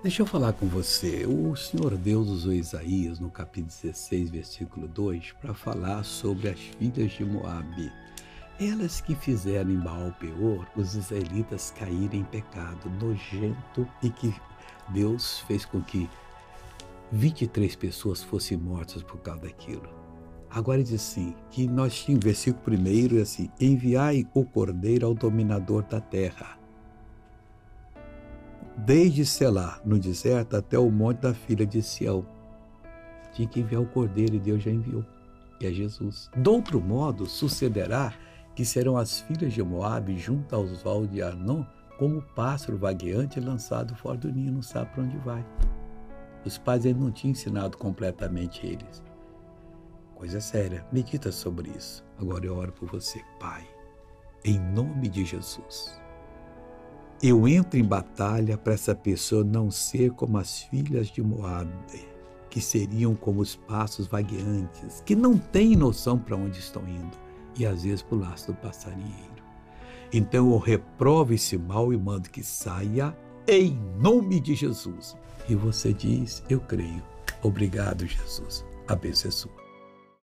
Deixa eu falar com você. O Senhor Deus usou Isaías no capítulo 16, versículo 2, para falar sobre as filhas de Moabe. Elas que fizeram em Baal-peor os israelitas caírem em pecado nojento e que Deus fez com que 23 pessoas fossem mortas por causa daquilo. Agora diz assim, que nós tínhamos, versículo 1 é assim, enviai o cordeiro ao dominador da terra, desde Selá, no deserto, até o monte da filha de Sião. Tinha que enviar o cordeiro e Deus já enviou, que é Jesus. De outro modo, sucederá que serão as filhas de Moabe junto aos vales de Arnon, como pássaro vagueante lançado fora do ninho, não sabe para onde vai. Os pais ainda não tinham ensinado completamente eles. Coisa séria, medita sobre isso. Agora eu oro por você, Pai, em nome de Jesus. Eu entro em batalha para essa pessoa não ser como as filhas de Moabe, que seriam como os passos vagueantes, que não têm noção para onde estão indo, e às vezes para o laço do passarinheiro. Então eu reprovo esse mal e mando que saia em nome de Jesus. E você diz, eu creio. Obrigado, Jesus. A bênção é sua.